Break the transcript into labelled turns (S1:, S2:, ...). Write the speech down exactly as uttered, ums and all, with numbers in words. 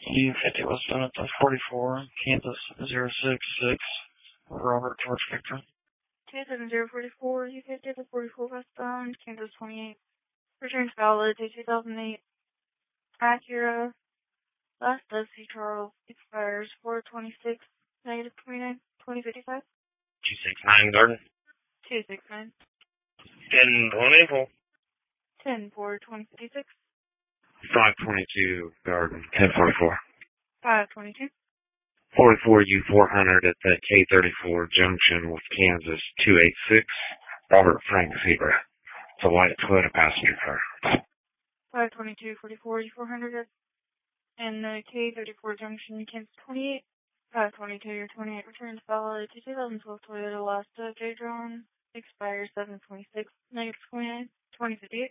S1: U fifty was done at the forty-four, Kansas zero six six, Robert George Victor.
S2: two seven zero four four, U fifty to forty-four westbound, Kansas twenty-eight. Returns valid to two thousand eight. Acura, last does see Charles, expires four twenty-six, negative twenty-nine, twenty fifty-five.
S3: two sixty-nine Garden.
S2: two sixty-nine.
S3: ten twenty-four.
S2: ten four, twenty fifty-six.
S3: five twenty-two Garden. ten forty-four.
S2: five twenty-two.
S3: forty-four U four hundred at the K thirty-four junction with Kansas two eighty-six. Robert Frank Zebra. It's a white Toyota passenger car.
S2: five twenty-two forty-four U four hundred and the K thirty-four junction, Kansas twenty-eight. five twenty-two your twenty-eight returns valid to two thousand twelve Toyota Lasta J-Dron. Expires seven twenty-six, negative twenty-nine, twenty fifty-eight.